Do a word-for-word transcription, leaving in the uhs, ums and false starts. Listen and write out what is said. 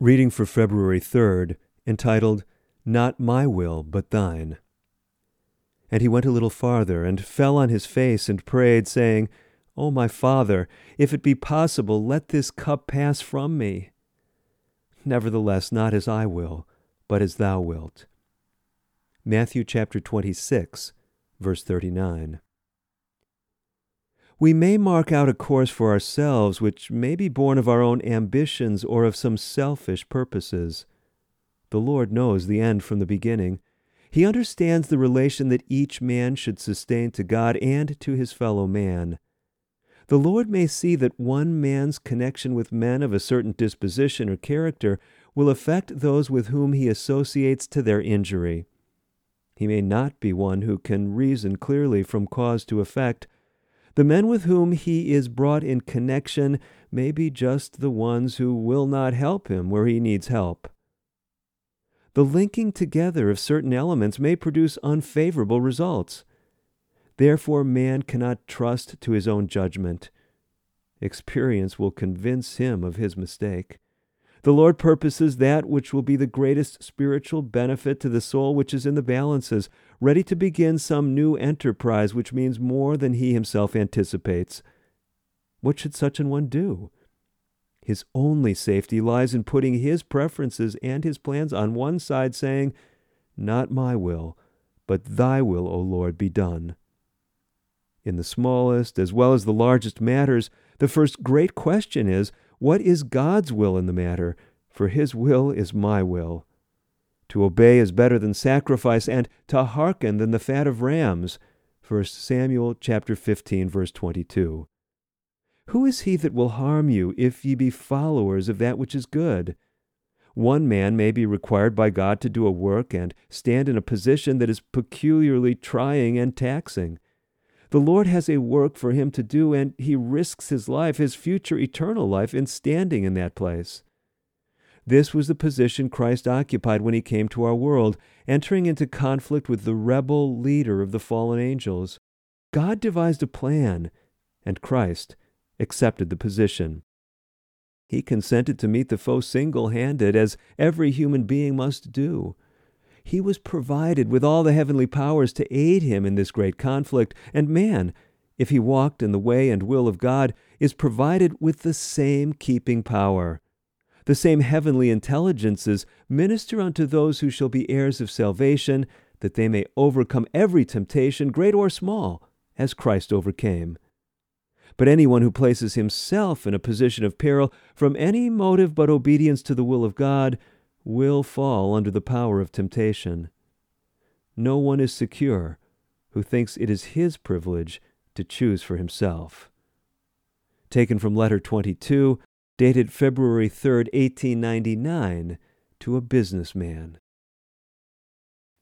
Reading for February third, entitled, Not My Will, But Thine. And he went a little farther, and fell on his face, and prayed, saying, O my Father, if it be possible, let this cup pass from me. Nevertheless, not as I will, but as thou wilt. Matthew chapter twenty-six, verse thirty-nine. We may mark out a course for ourselves which may be born of our own ambitions or of some selfish purposes. The Lord knows the end from the beginning. He understands the relation that each man should sustain to God and to his fellow man. The Lord may see that one man's connection with men of a certain disposition or character will affect those with whom he associates to their injury. He may not be one who can reason clearly from cause to effect. The men with whom he is brought in connection may be just the ones who will not help him where he needs help. The linking together of certain elements may produce unfavorable results. Therefore, man cannot trust to his own judgment. Experience will convince him of his mistake. The Lord purposes that which will be the greatest spiritual benefit to the soul which is in the balances, ready to begin some new enterprise which means more than he himself anticipates. What should such an one do? His only safety lies in putting his preferences and his plans on one side, saying, Not my will, but thy will, O Lord, be done. In the smallest as well as the largest matters, the first great question is, what is God's will in the matter? For his will is my will. To obey is better than sacrifice, and to hearken than the fat of rams. First Samuel chapter fifteen, verse twenty-two. Who is he that will harm you, if ye be followers of that which is good? One man may be required by God to do a work and stand in a position that is peculiarly trying and taxing. The Lord has a work for him to do, and he risks his life, his future eternal life, in standing in that place. This was the position Christ occupied when he came to our world, entering into conflict with the rebel leader of the fallen angels. God devised a plan, and Christ accepted the position. He consented to meet the foe single-handed, as every human being must do. He was provided with all the heavenly powers to aid him in this great conflict, and man, if he walked in the way and will of God, is provided with the same keeping power. The same heavenly intelligences minister unto those who shall be heirs of salvation, that they may overcome every temptation, great or small, as Christ overcame. But anyone who places himself in a position of peril from any motive but obedience to the will of God will fall under the power of temptation. No one is secure who thinks it is his privilege to choose for himself. Taken from Letter twenty-two, dated February third, eighteen ninety-nine, to a businessman.